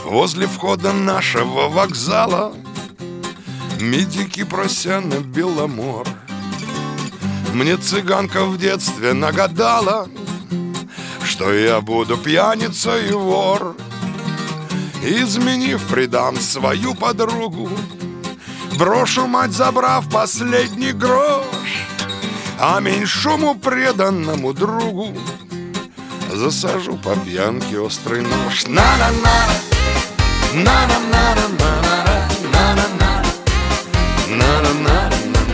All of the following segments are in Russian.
Возле входа нашего вокзала медики, прося на Беломор. Мне цыганка в детстве нагадала, что я буду пьяница и вор. Изменив, предам свою подругу, брошу мать, забрав последний грош, а меньшому преданному другу засажу по пьянке острый нож. На-на-на, на-на-на-на-на-на, на-на-на, на-на-на,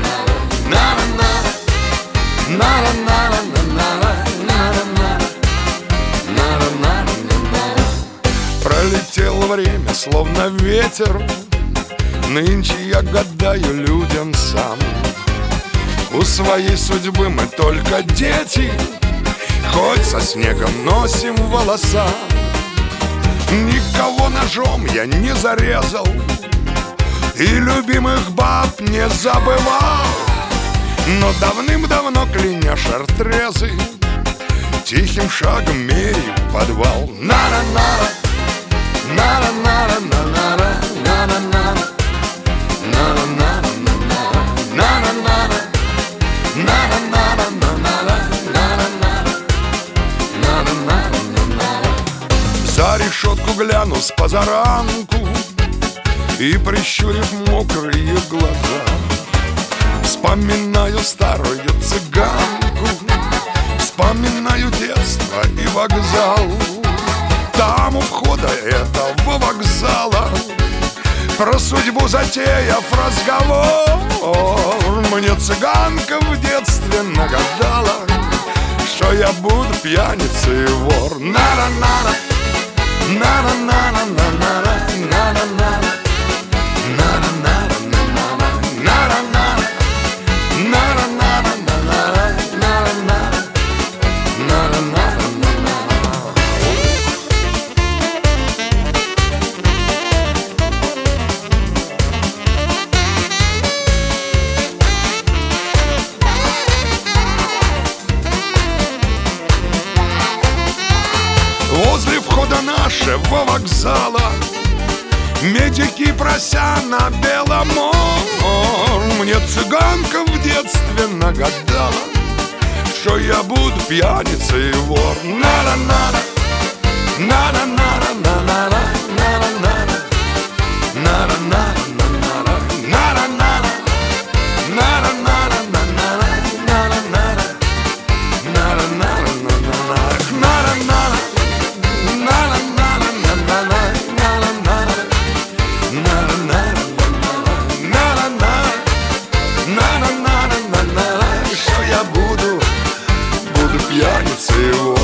на-на-на. Пролетело время, словно ветер. Нынче я гадаю людям сам. У своей судьбы мы только дети, хоть со снегом носим волоса. Никого ножом я не зарезал и любимых баб не забывал. Но давным-давно, кляня шартрезы, тихим шагом меряю подвал. На-на-на, на-на-на-на-на-на, на-на-на, на-на-на, на-на-на, на-на-на. За решетку гляну с позаранку и, прищурив мокрые глаза, вспоминаю старую цыганку, вспоминаю детство и вокзал. Там у входа этого вокзала, про судьбу затеяв разговор, мне цыганка в детстве нагадала, что я буду пьяницей и вор. На-на-на, на-на-на-на-на-на, на-на-на, на-на-на. Возле входа нашего вокзала медики, прося на Беломор, мне цыганка в детстве нагадала, что я буду пьяницей и вор. На-на-на, на-на-на, на-на-на, на-на-на, на-на-на. Что я буду пьяницей.